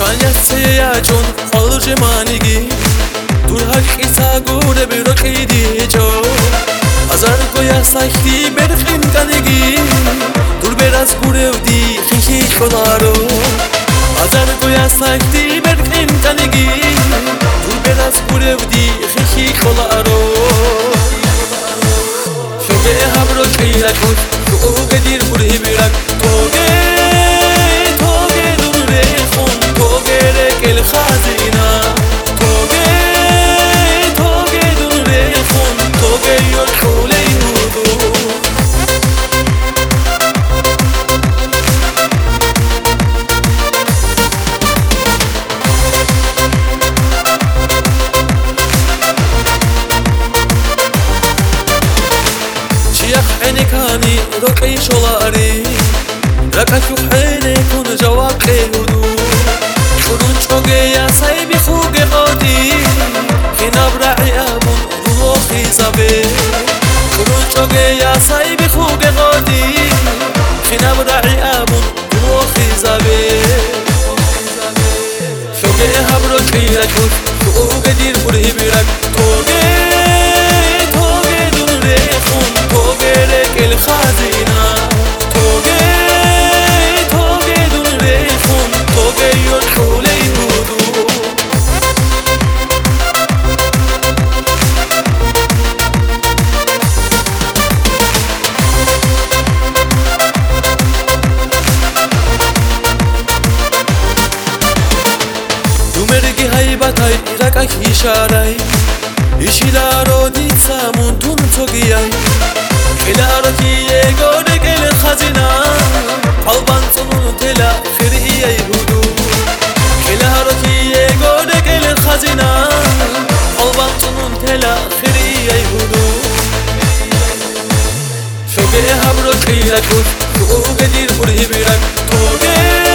Manyaseya chon kholje manigi dur haqisa gure birqidi jo hazar goya saxti berqin kanigi dur beras gurevdi xixi kholaro hazar goya saxti berqin kanigi dur beras gurevdi xixi kholaro shoge habro khira khut shoge dir burhi birak toge خزینه توگه دون خون توگه یا خوله بودو شیخ عینکانی رقی شلاری رکشو حینه کن جواب قیودو شرون چوگه یا سایبی خوگ قادی خیناب رعیابون روخی زبه شرون چوگه یا سایبی خوگ قادی خیناب رعیابون روخی زبه شوگه هبرو خیره کن شوگه دیر بری بیرک توگه دون ریخون توگه رکل خزینه توگه دون ریخون توگه یور خوله های رکا کیشاری ایشیلارو دیتسامون تون توگیای خیلارو کیه گوره گل خزینه قلبان تنون تلا خیریه بودو خیلارو کیه گوره گل خزینه قلبان تنون تلا خیریه بودو شوگه هبرو خیره کن شوگه دیر بری بیرک توگه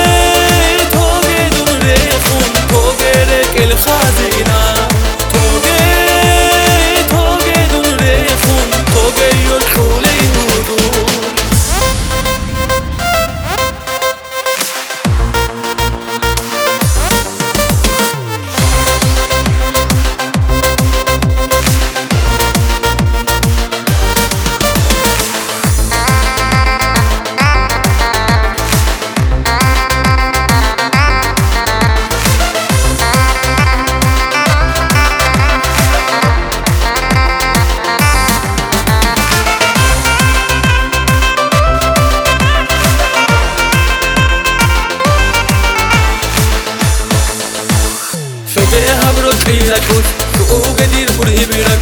دون ریخون توگه رکل خزینه توگه دون ریخون توگه یور خوله بودو شوگه هبرو خیره کن شوگه دیر بری بیرک